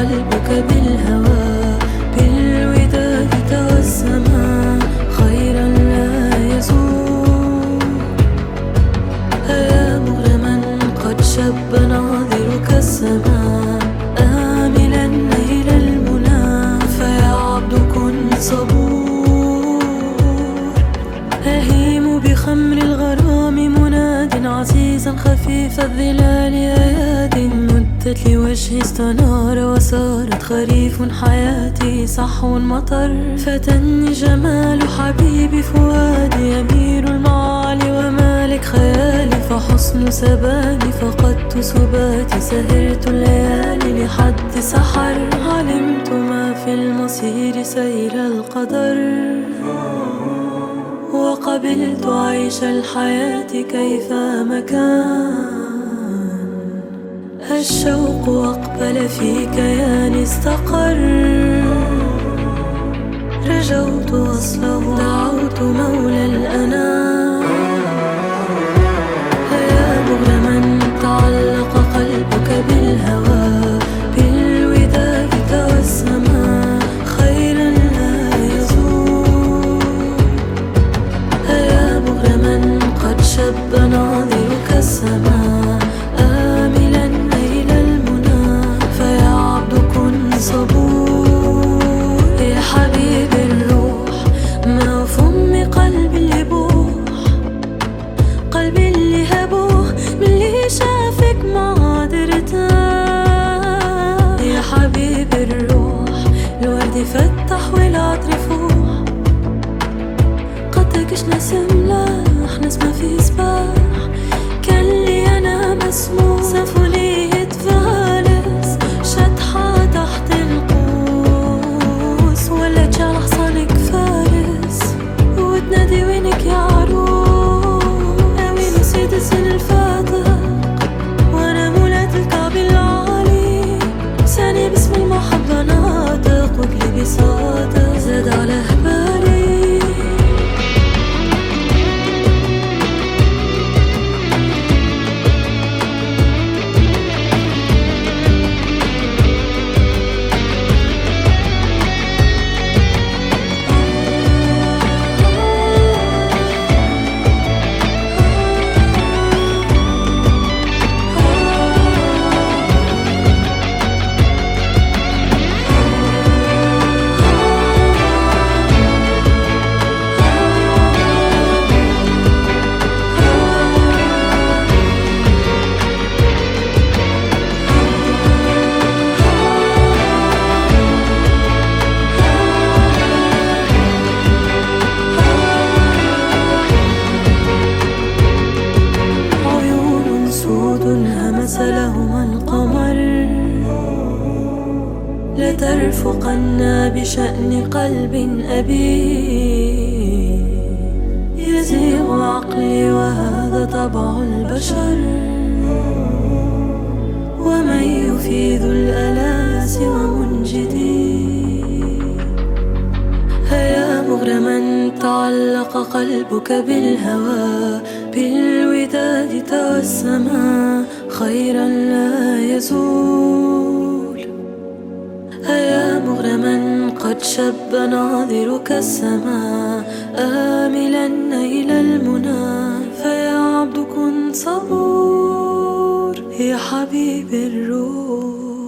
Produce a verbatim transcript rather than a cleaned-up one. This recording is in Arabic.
قلبك بالهوى بالوداد توسما خيرا لا يزول. يا مغرما قد شب ناظرك السماء آملا نيل المنى فيا عبد كن صبور. أهيم بخمر الغرام مناد عزيزا خفيف الظلال أياد مدت لوجهي استنار وصارت خريف حياتي صحو مطر. فتني جمال حبيبي فؤادي يمير المعالي ومالك خيالي فحسن سباني فقدت سباتي سهرت الليالي لحد سحر. علمت ما في المصير سير القدر وقبلت عيش الحياة كيفما كان. الشوق أقبل في كياني استقر رجوت وصله دعوت مولى الأنام. يا مغرما تعلق قلبك بالهوى بالوداد توسما خيرا لا يزول. يا مغرما قد شب ناظرك السماء آملا نيل المنى فيا عبد كن صبور. يا حبيب الروح ما فم قلبي اللي بوح قلبي اللي هبوح من اللي شافك ما عاد ارتاح. يا حبيب الروح الورد فتح والعطر فوح قدكش نسم لاح نسمة في صباح كان لي أنا مسموح سفولي يتفالس شطحة تحت القوس ولا تشال حصانك فارس وتنادي وينك يا عروس. وين نسيت السن الفاتق وانا مولات الكعب العالي لساني باسم المحبة ناطق وقلبي صادق زاد على هبالي. همس لهما القمر لترفقنا بشأن قلب أبي يزيغ عقلي وهذا طبع البشر ومن يفيذ الألاس ومنجدي. هيا مغرما تعلق قلبك بالهوى بالوداد توسما خيرا لا يزول. هيا مغرما قد شب ناظرك السماء آملا نيل المنى فيا عبد كن صبور. يا حبيب الروح